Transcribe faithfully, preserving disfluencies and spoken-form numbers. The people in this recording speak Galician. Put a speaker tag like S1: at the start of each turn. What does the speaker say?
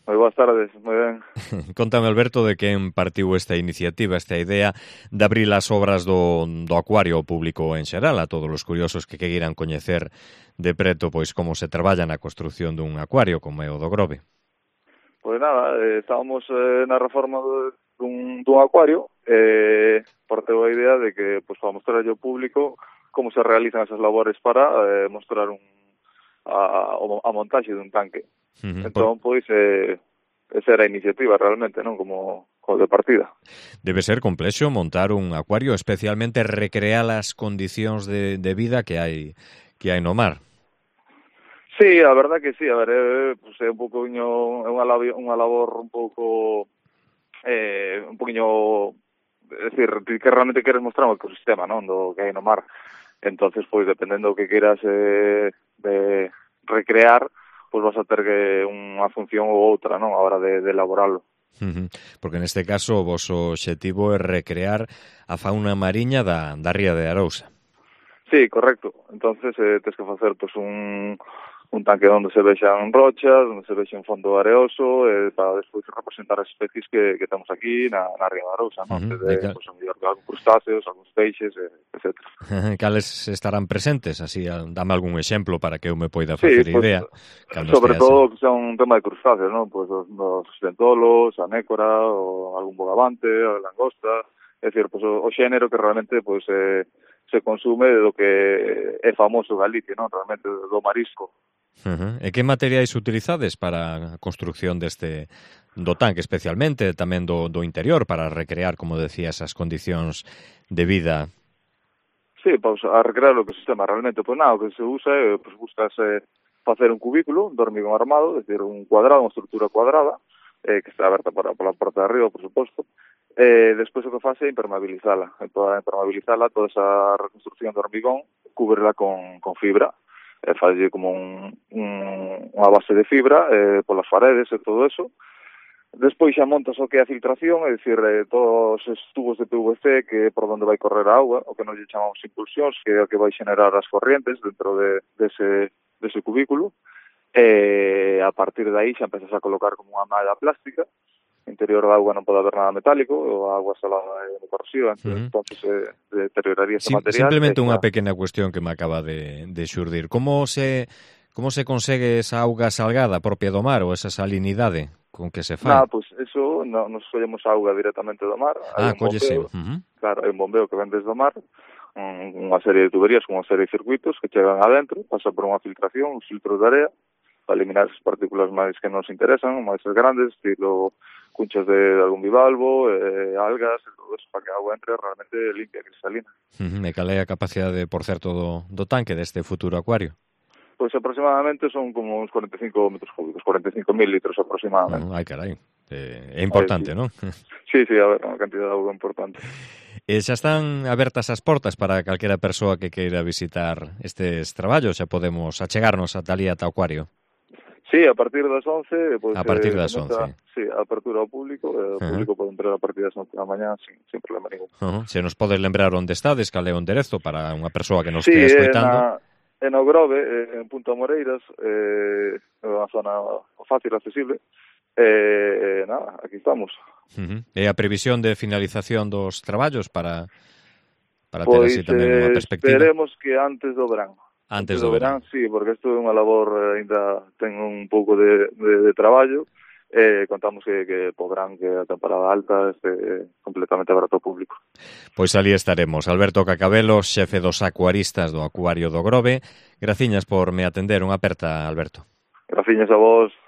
S1: Moi boas tardes, moi ben.
S2: Contame, Alberto, de quen partiu esta iniciativa, esta idea de abrir as obras do, do acuario ao público en xeral, a todos os curiosos que queiran coñecer de preto pois como se traballa na construción dun acuario como é o do Grove.
S1: Pois nada, eh, estábamos eh, na reforma do, dun, dun acuario e eh, parteu a idea de que pois, para mostrar ao público como se realizan esas labores para eh, mostrar un, a, a montaxe dun tanque. Uh-huh. Entón, pois, eh, esa era a iniciativa realmente, non? Como, como de partida.
S2: Debe ser complexo montar un acuario, especialmente recrear as condicións de, de vida que hai que hai no mar.
S1: Sí, a verdad que sí, a ver, é, pues, é un pouco é unha labor, unha labor un pouco eh, un poquinho, é dicir, que realmente queres mostrar o ecosistema, non? Do que hai no mar. Entonces, pois, dependendo do que queiras eh, de recrear, pois vas a ter que unha función ou outra, non? A hora de, de elaborarlo.
S2: Uh-huh. Porque neste caso o vosso obxectivo é recrear a fauna mariña da, da ría de Arousa.
S1: Sí, correcto. Entonces, eh, tens que facer pois, un, un tanque onde se vexan rochas, onde se vexe un fondo areoso, eh, para despois representar as especies que, que temos aquí na, na ría de Arousa, non? Uh-huh. Desde, cal... pois, algúns crustáceos, algúns peixes, eh, etcétera.
S2: Cales estarán presentes? Así, dame algún exemplo para que eu me poida facer
S1: sí, pues,
S2: idea.
S1: Sobre todo que son un tema de crustáceos, non? Pois pues, os, os dentolos, a nécora, ou algún bogavante, a langosta, é dicir, pues, o, o xénero que realmente pues, eh, se consume do que é famoso Galicia, non? Realmente do marisco.
S2: Uh-huh. E que materiais utilizades para a construcción deste do tanque especialmente, tamén do, do interior, para recrear, como decías, as condicións de vida?
S1: Sí, pues, a recrear o ecosistema realmente, pois pues, nada, o que se usa é, pues, buscas eh, facer un cubículo de hormigón armado, é dicir, un cuadrado, unha estrutura cuadrada, eh, que está aberta por, por la porta de arriba, por suposto. Eh, despois o que faz é impermeabilizala. E para impermeabilizala, toda esa reconstrucción de hormigón, cúbrela con, con fibra, eh, falle como un, un, unha base de fibra eh, polas paredes e todo eso. Despois xa montas o que é a filtración, é dicir, eh, todos os tubos de P V C que é por onde vai correr a auga, o que nos chamamos impulsións, que é o que vai xenerar as corrientes dentro de, de ese, de ese cubículo. E a partir de aí xa empezas a colocar como unha malla plástica. Interior da auga non pode haber nada metálico, ou a auga salada é corrosiva, uh-huh. Entón se deterioraría ese
S2: Sim,
S1: material.
S2: Simplemente unha pequena cuestión que me acaba de, de xurdir. Como se como se consegue esa auga salgada propia do mar, ou esa salinidade con que se fai?
S1: Nah, pois pues eso, no, nos collemos auga directamente do mar.
S2: Ah, collese. Uh-huh.
S1: Claro, hai un bombeo que ven desde o mar, un, unha serie de tuberías con unha serie de circuitos que chegan adentro, pasa por unha filtración, uns filtros de area, para eliminar esas partículas máis que nos interesan, máis grandes, estilo cunchas de algún bivalvo, eh, algas, e todo eso, para que a auga entre realmente limpia, cristalina.
S2: Uh-huh. E cal é a capacidade, por certo, do, do tanque deste futuro acuario?
S1: Pois aproximadamente son como uns cuarenta e cinco metros cúbicos, cuarenta e cinco mil litros aproximadamente.
S2: Uh, ai, carai, eh, é importante,
S1: Ay, sí.
S2: Non?
S1: Sí, sí, a ver, unha cantidad de auga importante.
S2: E xa están abertas as portas para calquera persoa que queira visitar estes traballos, xa podemos achegarnos ata ali ata o acuario.
S1: Sí, a partir das once, pues,
S2: a partir das
S1: eh,
S2: once.
S1: Sí, a apertura ao público, eh, o uh-huh. público pode entrar a partir das once da mañá sin, sin problema ningún.
S2: Uh-huh. Se nos podes lembrar onde estades, cal é o enderezo para unha persoa que nos
S1: sí,
S2: estea escoitando.
S1: Sí, en o Grove, en Punta Moreiras, eh, unha zona fácil, accesible. Eh, nada, aquí estamos.
S2: Uh-huh. E a previsión de finalización dos traballos para para ter
S1: pois,
S2: así tamén
S1: eh,
S2: unha perspectiva?
S1: Esperemos que antes do verán.
S2: Antes do verán.
S1: Sí, porque isto é unha labor, ainda ten un pouco de, de, de traballo, e eh, contamos que, que podrán que a temporada alta este completamente aberto ao público.
S2: Pois ali estaremos. Alberto Cacabelo, xefe dos acuaristas do Acuario do Grove. Graciñas por me atender. Unha aperta, Alberto.
S1: Graciñas a vos.